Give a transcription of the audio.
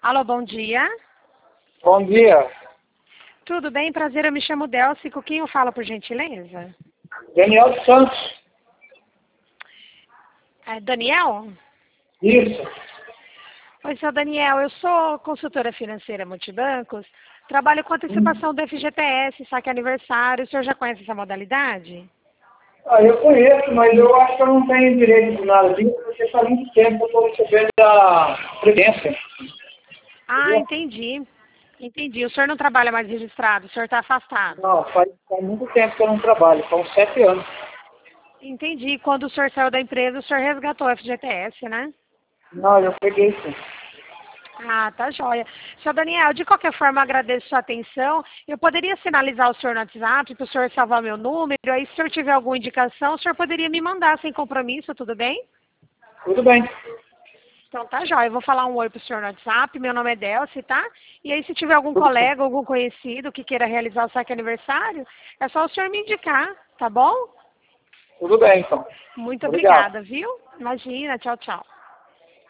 Alô, bom dia. Bom dia. Tudo bem? Prazer, eu me chamo Delci. Com quem eu falo, por gentileza? Daniel Santos. É Daniel? Isso. Oi, seu Daniel. Eu sou consultora financeira multibancos. Trabalho com antecipação do FGTS, saque aniversário. O senhor já conhece essa modalidade? Eu conheço, mas eu acho que eu não tenho direito de nada disso, porque faz muito tempo que eu estou recebendo a previdência. Ah, entendi. Entendi. O senhor não trabalha mais registrado, o senhor está afastado. Não, faz muito tempo que eu não trabalho, são 7 anos. Entendi. Quando o senhor saiu da empresa, o senhor resgatou o FGTS, né? Não, eu peguei sim. Ah, tá joia. Seu Daniel, de qualquer forma, agradeço sua atenção. Eu poderia sinalizar o senhor no WhatsApp para o senhor salvar meu número. Aí, se o senhor tiver alguma indicação, o senhor poderia me mandar sem compromisso, tudo bem? Tudo bem. Então tá joia. Eu vou falar um oi pro senhor no WhatsApp. Meu nome é Delci, tá? E aí, se tiver algum Tudo bem. colega, algum conhecido que queira realizar o saque aniversário, é só o senhor me indicar, tá bom? Tudo bem, então. Muito Obrigado. obrigada, viu? Imagina. Tchau, tchau.